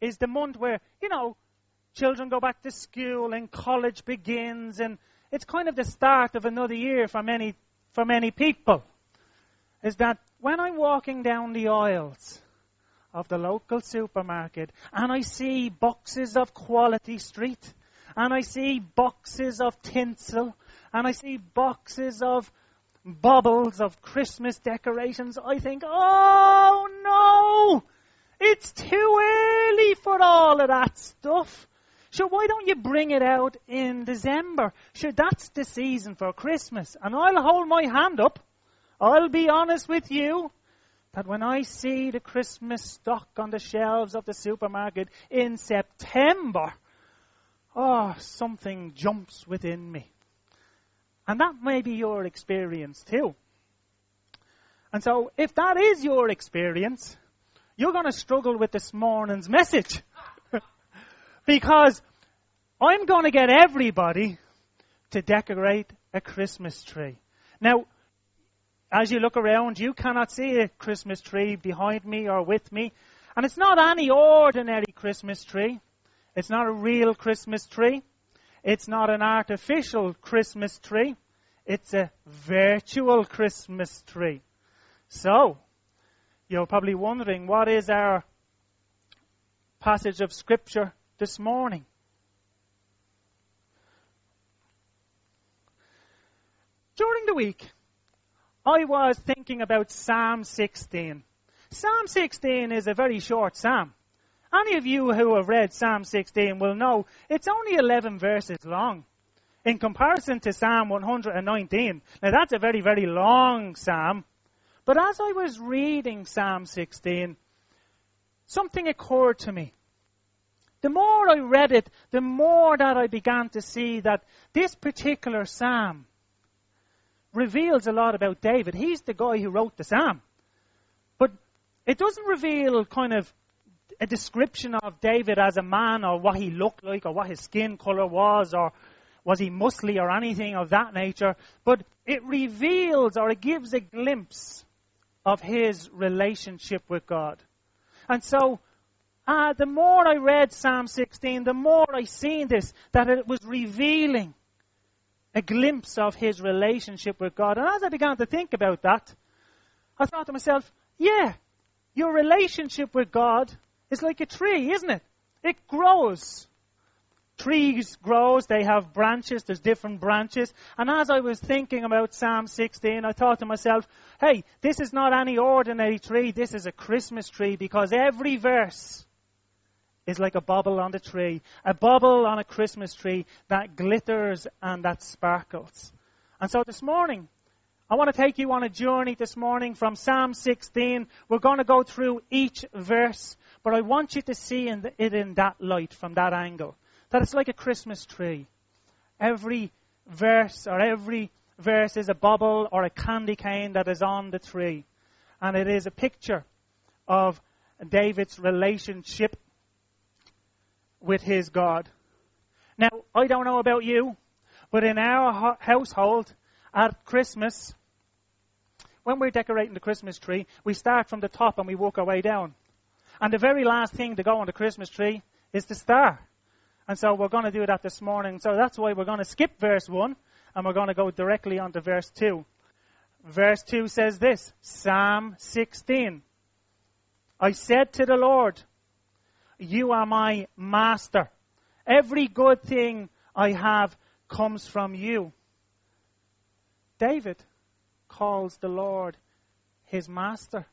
is the month where, children go back to school and college begins, and it's kind of the start of another year for many people. Is that when I'm walking down the aisles of the local supermarket and I see boxes of Quality Street, and I see boxes of tinsel, and I see boxes of bubbles of Christmas decorations, I think, oh no, it's too early for all of that stuff. Sure, why don't you bring it out in December? Sure, that's the season for Christmas. And I'll hold my hand up. I'll be honest with you that when I see the Christmas stock on the shelves of the supermarket in September, something jumps within me. And that may be your experience too. And so if that is your experience, you're going to struggle with this morning's message. Because I'm going to get everybody to decorate a Christmas tree. Now, as you look around, you cannot see a Christmas tree behind me or with me. And it's not any ordinary Christmas tree. It's not a real Christmas tree. It's not an artificial Christmas tree. It's a virtual Christmas tree. So, you're probably wondering, what is our passage of Scripture this morning? During the week, I was thinking about Psalm 16. Psalm 16 is a very short psalm. Any of you who have read Psalm 16 will know it's only 11 verses long in comparison to Psalm 119. Now that's a very, very long psalm. But as I was reading Psalm 16, something occurred to me. The more I read it, the more that I began to see that this particular psalm reveals a lot about David. He's the guy who wrote the psalm. But it doesn't reveal kind of a description of David as a man, or what he looked like, or what his skin color was, or was he muscly, or anything of that nature. But it reveals, or it gives a glimpse of his relationship with God. And so, the more I read Psalm 16, the more I seen this, that it was revealing a glimpse of his relationship with God. And as I began to think about that, I thought to myself, yeah, your relationship with God is like a tree, isn't it? It grows. Trees grows, they have branches, there's different branches. And as I was thinking about Psalm 16, I thought to myself, hey, this is not any ordinary tree, this is a Christmas tree, because every verse is like a bubble on the tree, a bubble on a Christmas tree that glitters and that sparkles. And so this morning, I want to take you on a journey this morning from Psalm 16. We're going to go through each verse, but I want you to see it in that light, from that angle, that it's like a Christmas tree. Every verse is a bubble or a candy cane that is on the tree. And it is a picture of David's relationship with his God. Now, I don't know about you, but in our household at Christmas, when we're decorating the Christmas tree, we start from the top and we work our way down. And the very last thing to go on the Christmas tree is the star. And so we're going to do that this morning. So that's why we're going to skip verse 1 and we're going to go directly on to verse 2. Verse 2 says this, Psalm 16. I said to the Lord, you are my master. Every good thing I have comes from you. David calls the Lord his master.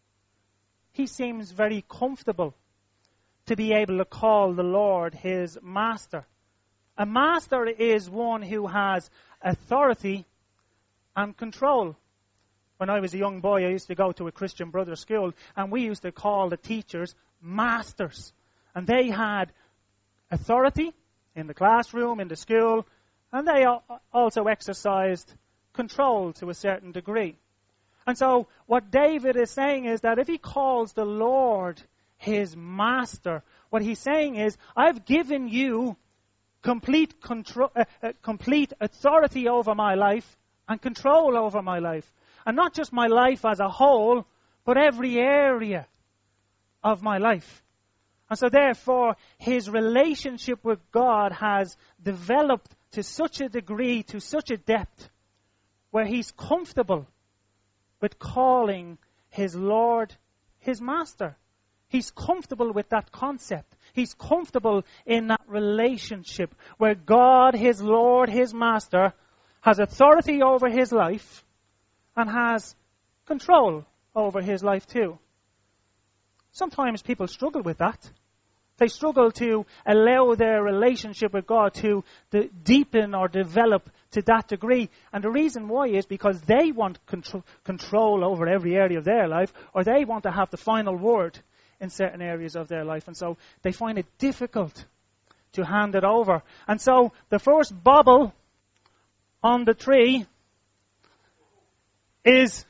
He seems very comfortable to be able to call the Lord his master. A master is one who has authority and control. When I was a young boy, I used to go to a Christian Brothers school, and we used to call the teachers masters. And they had authority in the classroom, in the school, and they also exercised control to a certain degree. And so what David is saying is that if he calls the Lord his master, what he's saying is, I've given you complete authority over my life and control over my life. And not just my life as a whole, but every area of my life. And so therefore, his relationship with God has developed to such a degree, to such a depth, where he's comfortable with calling his Lord his master. He's comfortable with that concept. He's comfortable in that relationship where God, his Lord, his master, has authority over his life and has control over his life too. Sometimes people struggle with that. They struggle to allow their relationship with God to deepen or develop to that degree. And the reason why is because they want control over every area of their life, or they want to have the final word in certain areas of their life. And so they find it difficult to hand it over. And so the first bubble on the tree is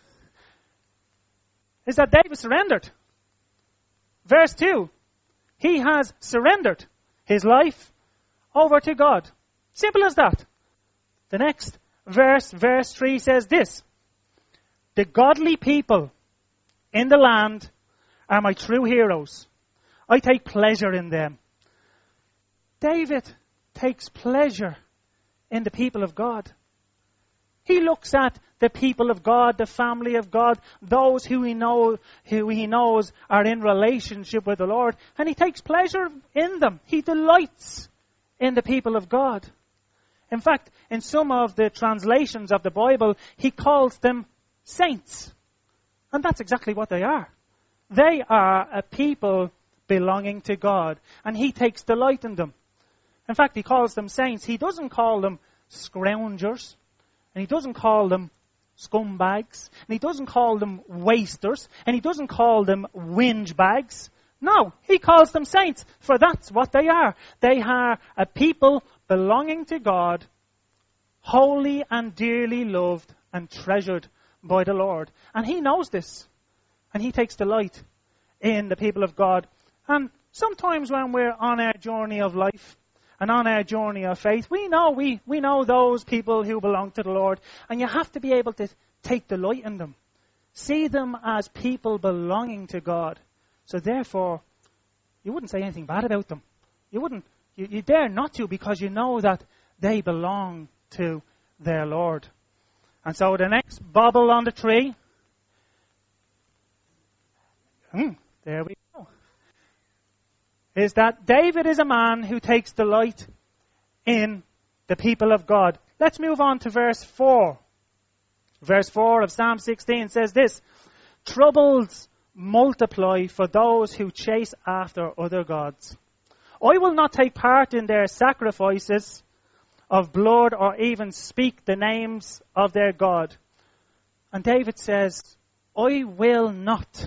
that David surrendered. Verse 2. He has surrendered his life over to God. Simple as that. The next verse, verse 3, says this. The godly people in the land are my true heroes. I take pleasure in them. David takes pleasure in the people of God. He looks at the people of God, the family of God, those who he knows are in relationship with the Lord, and he takes pleasure in them. He delights in the people of God. In fact, in some of the translations of the Bible, he calls them saints. And that's exactly what they are. They are a people belonging to God, and he takes delight in them. In fact, he calls them saints. He doesn't call them scroungers, and he doesn't call them scumbags, and he doesn't call them wasters, and he doesn't call them whinge bags. No, he calls them saints, for that's what they are. They are a people belonging to God, holy and dearly loved and treasured by the Lord. And he knows this, and he takes delight in the people of God. And sometimes when we're on our journey of life, and on our journey of faith, we know those people who belong to the Lord, and you have to be able to take delight in them. See them as people belonging to God. So therefore, you wouldn't say anything bad about them. You dare not to, because you know that they belong to their Lord. And so the next bubble on the tree, there we go, is that David is a man who takes delight in the people of God. Let's move on to verse 4. Verse 4 of Psalm 16 says this, troubles multiply for those who chase after other gods. I will not take part in their sacrifices of blood or even speak the names of their God. And David says, I will not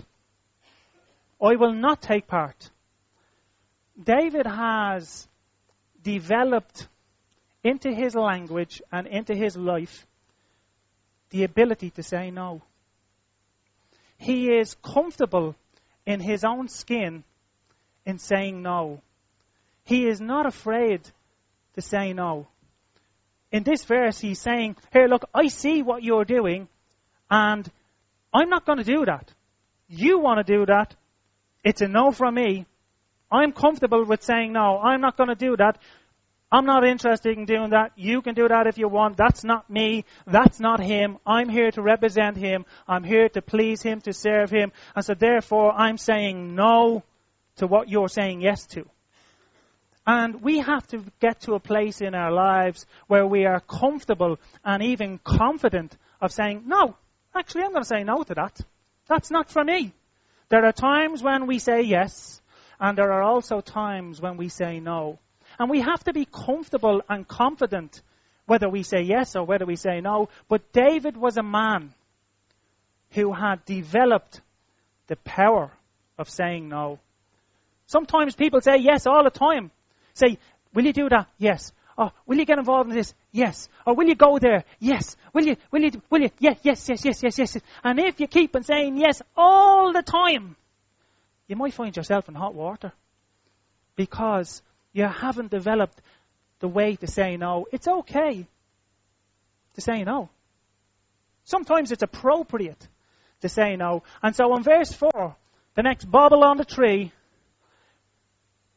take part. David has developed into his language and into his life the ability to say no. He is comfortable in his own skin in saying no. He is not afraid to say no. In this verse, he's saying, here, look, I see what you're doing, and I'm not going to do that. You want to do that. It's a no from me. I'm comfortable with saying no. I'm not going to do that. I'm not interested in doing that. You can do that if you want. That's not me. That's not him. I'm here to represent him. I'm here to please him, to serve him. And so therefore, I'm saying no to what you're saying yes to. And we have to get to a place in our lives where we are comfortable and even confident of saying, no, actually I'm going to say no to that. That's not for me. There are times when we say yes, and there are also times when we say no. And we have to be comfortable and confident whether we say yes or whether we say no. But David was a man who had developed the power of saying no. Sometimes people say yes all the time. Say, will you do that? Yes. Oh, will you get involved in this? Yes. Or will you go there? Yes. Will you? Yes. And if you keep on saying yes all the time, you might find yourself in hot water because you haven't developed the way to say no. It's okay to say no. Sometimes it's appropriate to say no. And so in verse 4, the next bubble on the tree,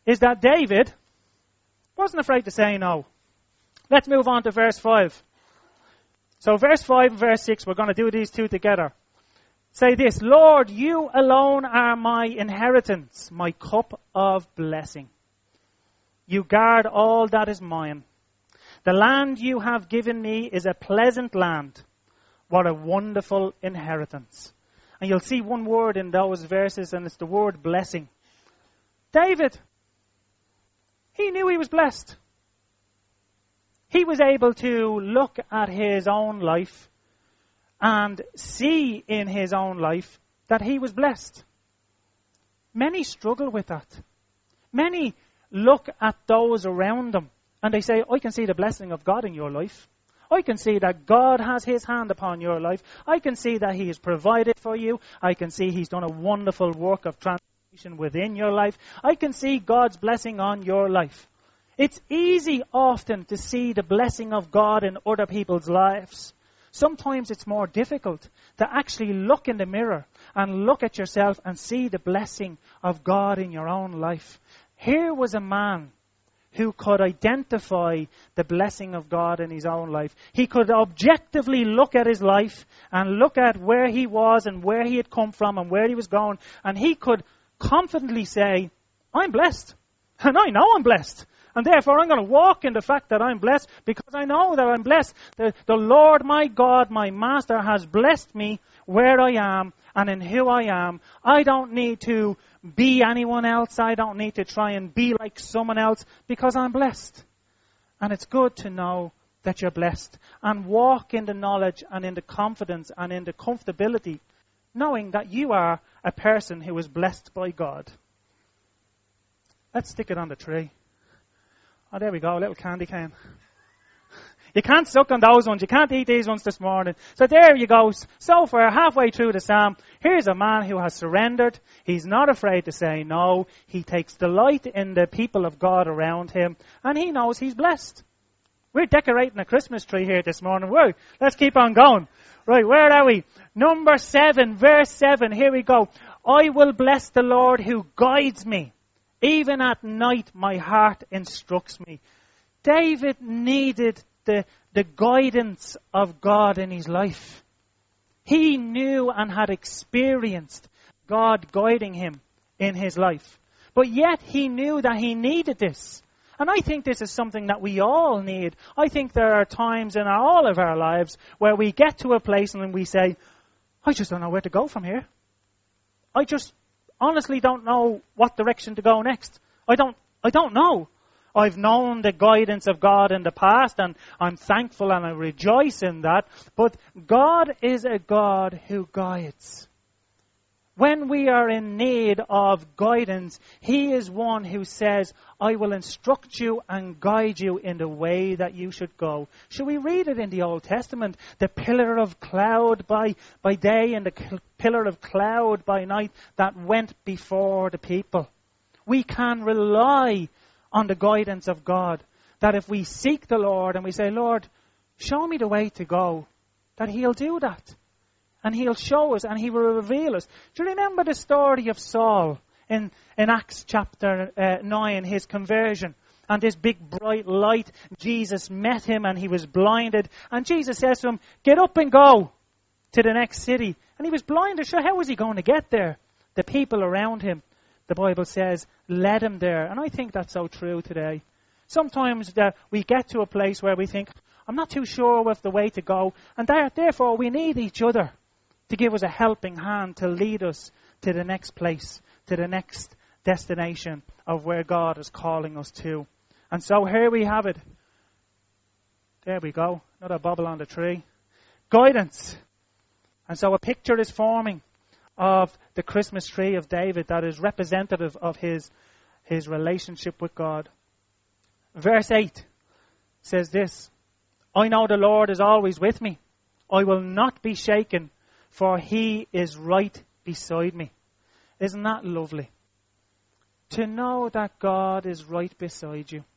is that David wasn't afraid to say no. Let's move on to verse 5. So verse 5 and verse 6, we're going to do these two together. Say this, Lord, you alone are my inheritance, my cup of blessing. You guard all that is mine. The land you have given me is a pleasant land. What a wonderful inheritance. And you'll see one word in those verses, and it's the word blessing. David, he knew he was blessed. He was able to look at his own life and see in his own life that he was blessed. Many struggle with that. Many look at those around them and they say, I can see the blessing of God in your life. I can see that God has his hand upon your life. I can see that he has provided for you. I can see he's done a wonderful work of transformation within your life. I can see God's blessing on your life. It's easy often to see the blessing of God in other people's lives. Sometimes it's more difficult to actually look in the mirror and look at yourself and see the blessing of God in your own life. Here was a man who could identify the blessing of God in his own life. He could objectively look at his life and look at where he was and where he had come from and where he was going. And he could confidently say, I'm blessed. And I know I'm blessed. And therefore, I'm going to walk in the fact that I'm blessed because I know that I'm blessed. The Lord, my God, my Master, has blessed me where I am and in who I am. I don't need to be anyone else. I don't need to try and be like someone else because I'm blessed. And it's good to know that you're blessed and walk in the knowledge and in the confidence and in the comfortability, knowing that you are a person who is blessed by God. Let's stick it on the tree. Oh, there we go, a little candy cane. You can't suck on those ones. You can't eat these ones this morning. So there you go. So far, halfway through the psalm, here's a man who has surrendered. He's not afraid to say no. He takes delight in the people of God around him. And he knows he's blessed. We're decorating a Christmas tree here this morning. Whoa, let's keep on going. Right, where are we? Number 7, verse 7. Here we go. I will bless the Lord who guides me. Even at night, my heart instructs me. David needed the guidance of God in his life. He knew and had experienced God guiding him in his life. But yet he knew that he needed this. And I think this is something that we all need. I think there are times in all of our lives where we get to a place and we say, I just don't know where to go from here. I just honestly don't know what direction to go next. I don't know. I've known the guidance of God in the past and I'm thankful and I rejoice in that. But God is a God who guides. When we are in need of guidance, he is one who says, I will instruct you and guide you in the way that you should go. Shall we read it in the Old Testament? The pillar of cloud by day and the pillar of cloud by night that went before the people. We can rely on the guidance of God. That if we seek the Lord and we say, Lord, show me the way to go, that he'll do that. And he'll show us and he will reveal us. Do you remember the story of Saul in Acts chapter 9, his conversion? And this big bright light, Jesus met him and he was blinded. And Jesus says to him, get up and go to the next city. And he was blinded. So how was he going to get there? The people around him, the Bible says, led him there. And I think that's so true today. Sometimes we get to a place where we think, I'm not too sure of the way to go. And therefore we need each other to give us a helping hand to lead us to the next place, to the next destination of where God is calling us to. And so here we have it. There we go. Another bubble on the tree. Guidance. And so a picture is forming of the Christmas tree of David that is representative of his relationship with God. Verse 8 says this, I know the Lord is always with me. I will not be shaken, for he is right beside me. Isn't that lovely? To know that God is right beside you.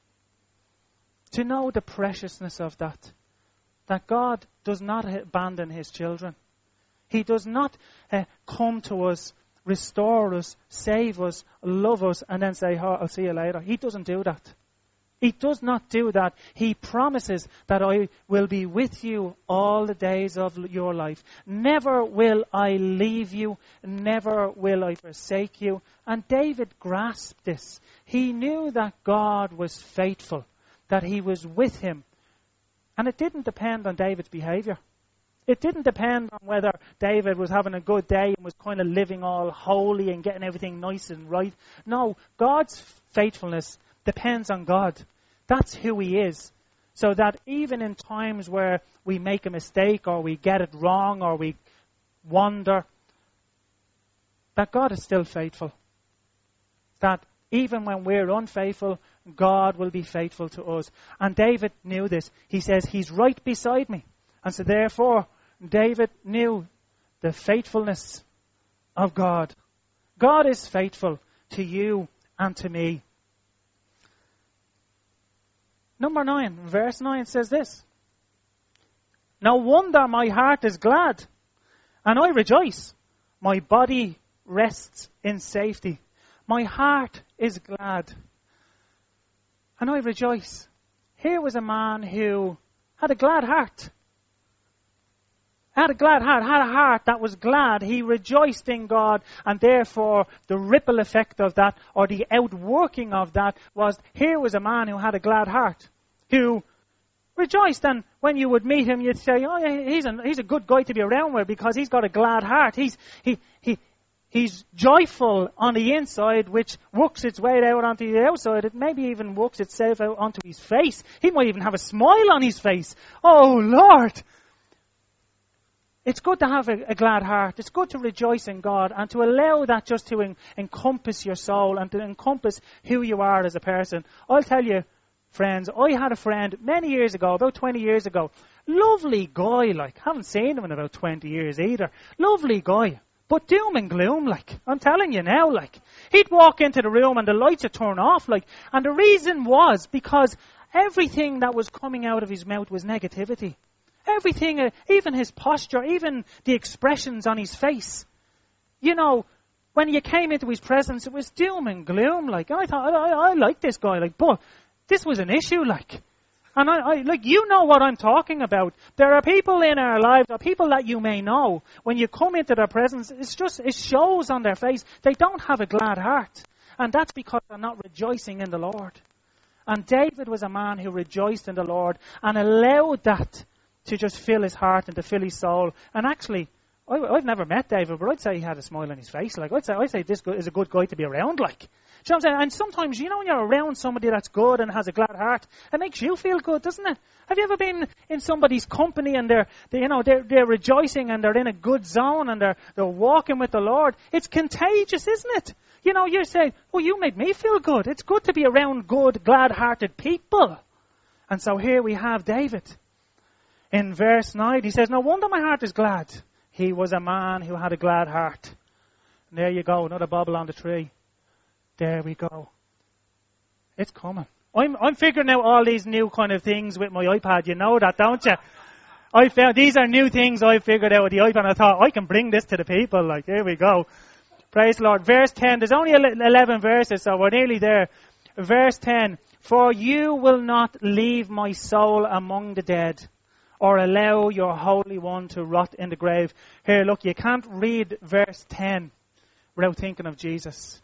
To know the preciousness of that. That God does not abandon his children. He does not come to us restore us, save us, love us, and then say, oh, I'll see you later. He doesn't do that. He does not do that. He promises that I will be with you all the days of your life. Never will I leave you. Never will I forsake you. And David grasped this. He knew that God was faithful, that he was with him. And it didn't depend on David's behavior. It didn't depend on whether David was having a good day and was kind of living all holy and getting everything nice and right. No, God's faithfulness depends on God. That's who he is. So that even in times where we make a mistake or we get it wrong or we wander, that God is still faithful. That even when we're unfaithful, God will be faithful to us. And David knew this. He says, he's right beside me. And so therefore, David knew the faithfulness of God. God is faithful to you and to me. Number 9, verse 9 says this. No wonder my heart is glad, and I rejoice. My body rests in safety. My heart is glad, and I rejoice. Here was a man who had a glad heart. Had a glad heart, had a heart that was glad. He rejoiced in God, and therefore the ripple effect of that, or the outworking of that, was here was a man who had a glad heart, who rejoiced. And when you would meet him, you'd say, oh, he's a good guy to be around with because he's got a glad heart. He's joyful on the inside, which works its way out onto the outside. It maybe even works itself out onto his face. He might even have a smile on his face. Oh, Lord! It's good to have a glad heart. It's good to rejoice in God and to allow that just to encompass your soul and to encompass who you are as a person. I'll tell you, friends, I had a friend many years ago, about 20 years ago. Lovely guy, haven't seen him in about 20 years either. Lovely guy. But doom and gloom, I'm telling you now, He'd walk into the room and the lights would turn off, and the reason was because everything that was coming out of his mouth was negativity. Everything, even his posture, even the expressions on his face. You know, when you came into his presence, it was doom and gloom, And I thought, I like this guy, but this was an issue, And I you know what I'm talking about. There are people in our lives, or people that you may know, when you come into their presence, it shows on their face, they don't have a glad heart. And that's because they're not rejoicing in the Lord. And David was a man who rejoiced in the Lord and allowed that to just fill his heart and to fill his soul. And actually, I've never met David, but I'd say he had a smile on his face. I'd say this is a good guy to be around, Do you know what I'm saying? And sometimes, when you're around somebody that's good and has a glad heart, it makes you feel good, doesn't it? Have you ever been in somebody's company and they're rejoicing and they're in a good zone and they're walking with the Lord? It's contagious, isn't it? You say, well, you made me feel good. It's good to be around good, glad-hearted people. And so here we have David. In verse 9, he says, no wonder my heart is glad. He was a man who had a glad heart. And there you go, another bubble on the tree. There we go. It's coming. I'm figuring out all these new kind of things with my iPad. You know that, don't you? I found these are new things I figured out with the iPad. I thought, I can bring this to the people. Here we go. Praise the Lord. Verse 10. There's only 11 verses, so we're nearly there. Verse 10. For you will not leave my soul among the dead, or allow your Holy One to rot in the grave. Here, look, you can't read verse 10 without thinking of Jesus.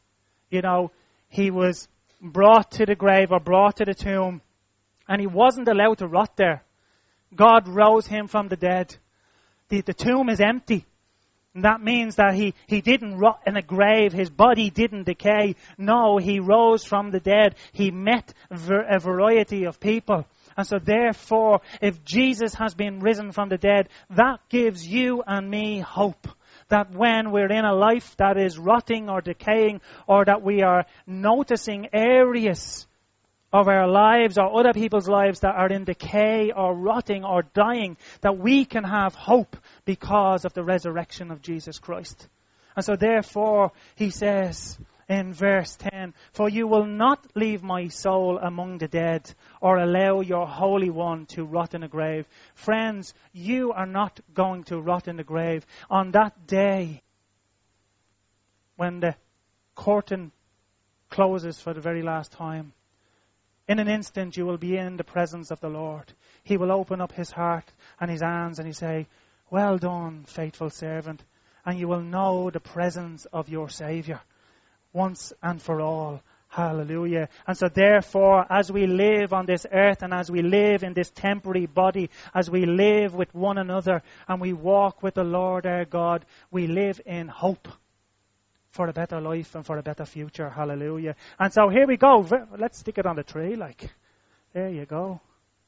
He was brought to the grave or brought to the tomb, and he wasn't allowed to rot there. God rose him from the dead. The tomb is empty. And that means that he didn't rot in a grave. His body didn't decay. No, he rose from the dead. He met a variety of people. And so therefore, if Jesus has been risen from the dead, that gives you and me hope. That when we're in a life that is rotting or decaying, or that we are noticing areas of our lives or other people's lives that are in decay or rotting or dying, that we can have hope because of the resurrection of Jesus Christ. And so therefore, he says in verse 10, for you will not leave my soul among the dead, or allow your Holy One to rot in a grave. Friends, you are not going to rot in the grave. On that day, when the curtain closes for the very last time, in an instant you will be in the presence of the Lord. He will open up his heart and his hands and he say, well done, faithful servant. And you will know the presence of your Saviour once and for all. Hallelujah. And so therefore, as we live on this earth and as we live in this temporary body, as we live with one another and we walk with the Lord our God, we live in hope for a better life and for a better future. Hallelujah. And so here we go. Let's stick it on the tree, like. There you go.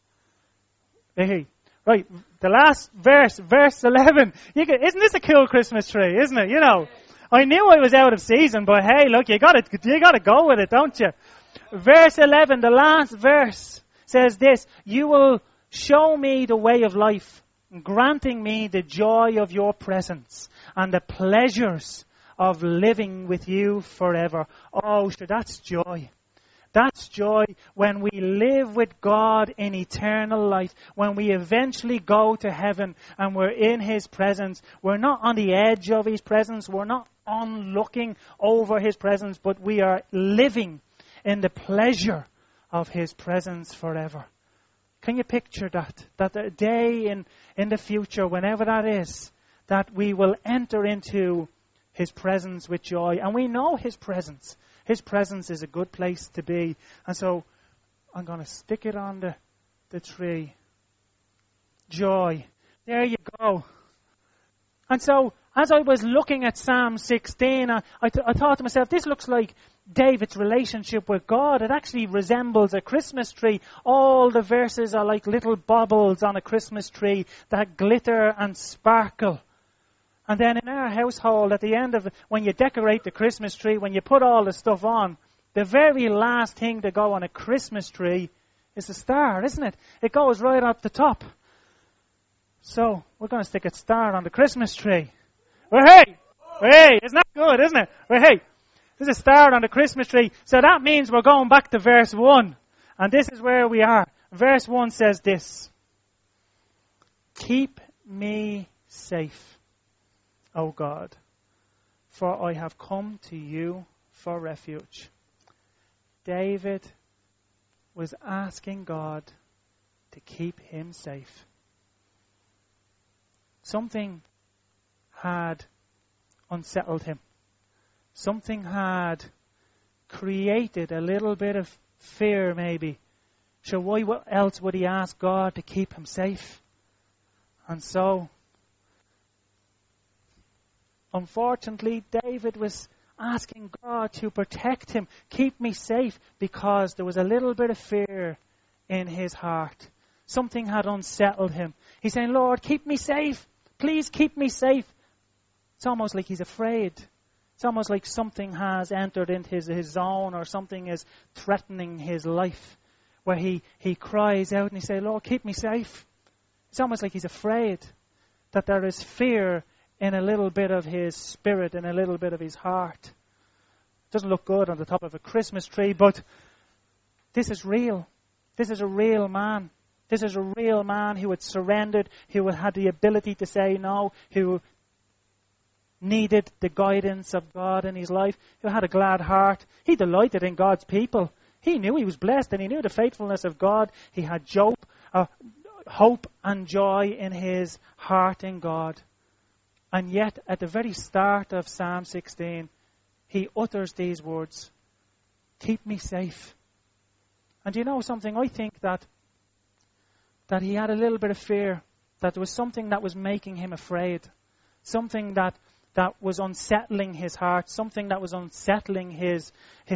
Hey. Right, the last verse 11. Isn't this a cool Christmas tree, isn't it? You know, I knew I was out of season, but hey, look, you got to go with it, don't you? Verse 11, the last verse says this: you will show me the way of life, granting me the joy of your presence and the pleasures of living with you forever. Oh, sure, that's joy. That's joy when we live with God in eternal life, when we eventually go to heaven and we're in his presence. We're not on the edge of his presence. We're not on looking over his presence, but we are living in the pleasure of his presence forever. Can you picture that? That the day in the future, whenever that is, that we will enter into his presence with joy. And we know his presence. His presence is a good place to be. And so I'm going to stick it on the tree. Joy. There you go. And so as I was looking at Psalm 16, I thought to myself, this looks like David's relationship with God. It actually resembles a Christmas tree. All the verses are like little baubles on a Christmas tree that glitter and sparkle. And then in our household, at the end of when you decorate the Christmas tree, when you put all the stuff on, the very last thing to go on a Christmas tree is the star, isn't it? It goes right up the top. So we're going to stick a star on the Christmas tree. Well, hey, isn't that good, isn't it? Well, hey, there's a star on the Christmas tree. So that means we're going back to verse 1. And this is where we are. Verse 1 says this: keep me safe, O God, for I have come to you for refuge. David was asking God to keep him safe. Something had unsettled him. Something had created a little bit of fear, maybe. So why else would he ask God to keep him safe? And so, unfortunately, David was asking God to protect him, keep me safe, because there was a little bit of fear in his heart. Something had unsettled him. He's saying, Lord, keep me safe. Please keep me safe. It's almost like he's afraid. It's almost like something has entered into his zone, or something is threatening his life, where he cries out and he says, Lord, keep me safe. It's almost like he's afraid that there is fear in a little bit of his spirit, in a little bit of his heart. It doesn't look good on the top of a Christmas tree, but this is real. This is a real man. This is a real man who had surrendered, who had the ability to say no, who needed the guidance of God in his life, who had a glad heart. He delighted in God's people. He knew he was blessed and he knew the faithfulness of God. He had hope and joy in his heart in God. And yet, at the very start of Psalm 16, he utters these words: keep me safe. And you know something? I think that he had a little bit of fear, that there was something that was making him afraid, something that was unsettling his heart, something that was unsettling his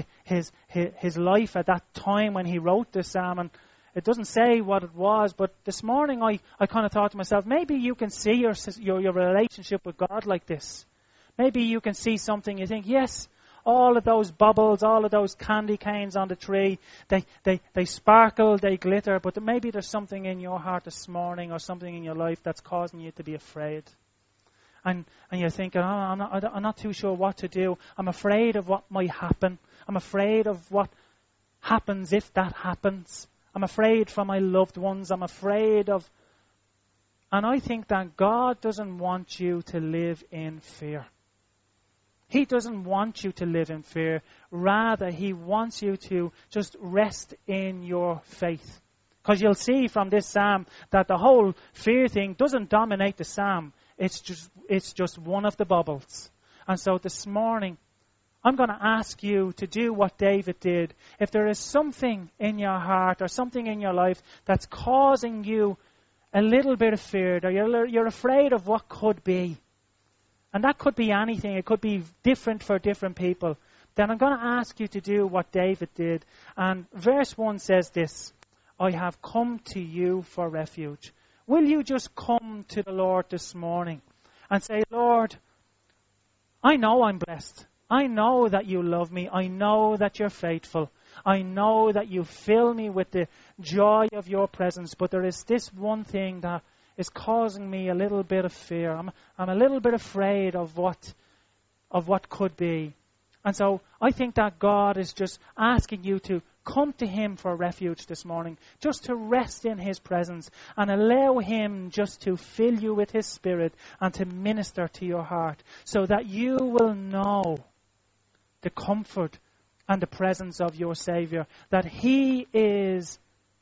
life at that time when he wrote this psalm. And it doesn't say what it was, but this morning I kind of thought to myself, maybe you can see your relationship with God like this. Maybe you can see something, you think, yes, all of those bubbles, all of those candy canes on the tree, they sparkle, they glitter, but maybe there's something in your heart this morning or something in your life that's causing you to be afraid. And you're thinking, I'm not too sure what to do. I'm afraid of what might happen. I'm afraid of what happens if that happens. I'm afraid for my loved ones. I'm afraid of... And I think that God doesn't want you to live in fear. He doesn't want you to live in fear. Rather, He wants you to just rest in your faith. Because you'll see from this psalm that the whole fear thing doesn't dominate the psalm. It's just one of the bubbles. And so this morning, I'm going to ask you to do what David did. If there is something in your heart or something in your life that's causing you a little bit of fear, or you're afraid of what could be, and that could be anything, it could be different for different people, then I'm going to ask you to do what David did. And verse 1 says this, I have come to you for refuge. Will you just come to the Lord this morning and say, Lord, I know I'm blessed. I know that you love me. I know that you're faithful. I know that you fill me with the joy of your presence. But there is this one thing that is causing me a little bit of fear. I'm a little bit afraid of what could be. And so I think that God is just asking you to come to Him for refuge this morning, just to rest in His presence and allow Him just to fill you with His Spirit and to minister to your heart so that you will know the comfort and the presence of your Savior, that He is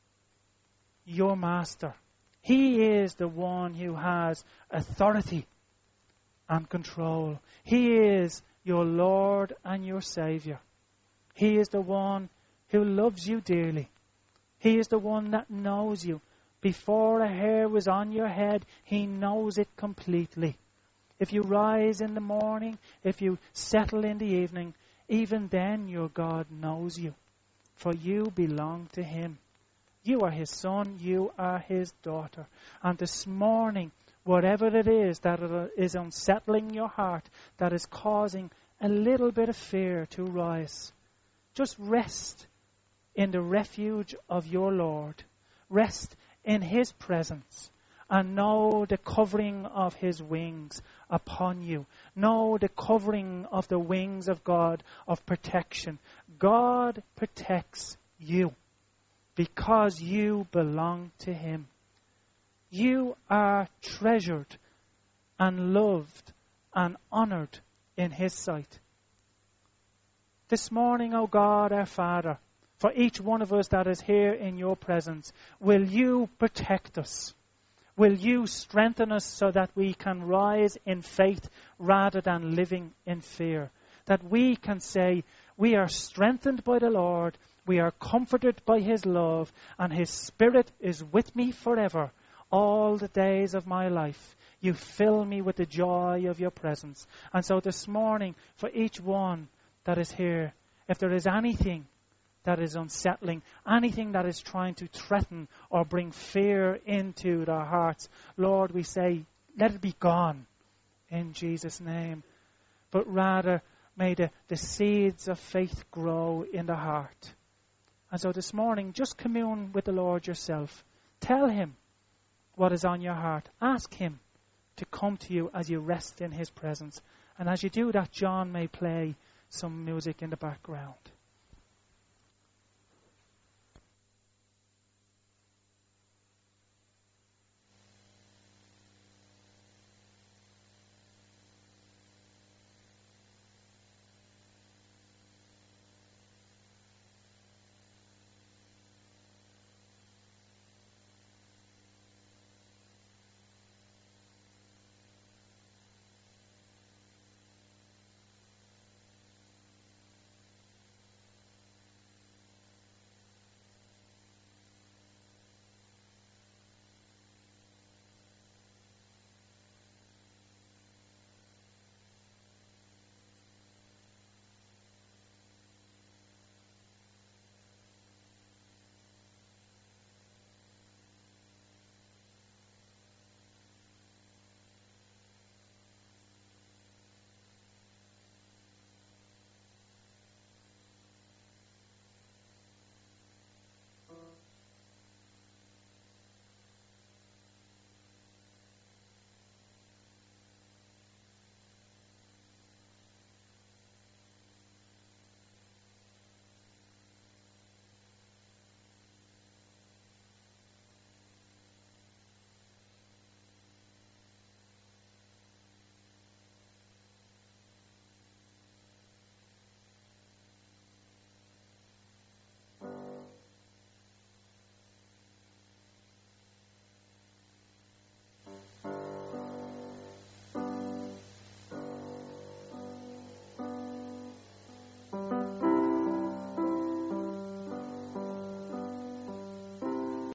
your Master. He is the one who has authority and control. He is your Lord and your Savior. He is the one who loves you dearly. He is the one that knows you. Before a hair was on your head, He knows it completely. If you rise in the morning, if you settle in the evening, even then your God knows you. For you belong to Him. You are His son, you are His daughter. And this morning, whatever it is that is unsettling your heart, that is causing a little bit of fear to rise, just rest in the refuge of your Lord. Rest in His presence and know the covering of His wings upon you. Know the covering of the wings of God of protection. God protects you because you belong to Him. You are treasured and loved and honored in His sight. This morning, O God, our Father, for each one of us that is here in your presence, will you protect us? Will you strengthen us so that we can rise in faith rather than living in fear? That we can say, we are strengthened by the Lord, we are comforted by His love, and His Spirit is with me forever, all the days of my life. You fill me with the joy of your presence. And so this morning, for each one that is here, if there is anything that is unsettling, anything that is trying to threaten or bring fear into their hearts, Lord, we say, let it be gone in Jesus' name. But rather, may the seeds of faith grow in the heart. And so this morning, just commune with the Lord yourself. Tell Him what is on your heart. Ask Him to come to you as you rest in His presence. And as you do that, John may play some music in the background.